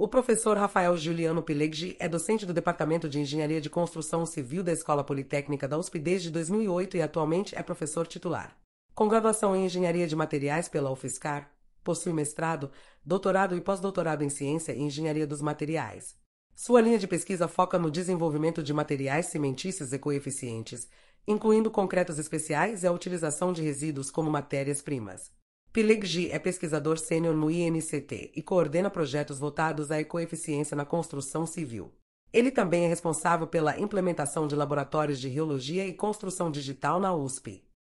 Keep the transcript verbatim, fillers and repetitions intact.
O professor Rafael Juliano Pileggi é docente do Departamento de Engenharia de Construção Civil da Escola Politécnica da U S P desde dois mil e oito e atualmente é professor titular. Com graduação em Engenharia de Materiais pela UFSCar, possui mestrado, doutorado e pós-doutorado em Ciência e Engenharia dos Materiais. Sua linha de pesquisa foca no desenvolvimento de materiais cimentícios ecoeficientes, incluindo concretos especiais e a utilização de resíduos como matérias-primas. Pileggi é pesquisador sênior no I N C T e coordena projetos voltados à ecoeficiência na construção civil. Ele também é responsável pela implementação de laboratórios de riologia e construção digital na U S P.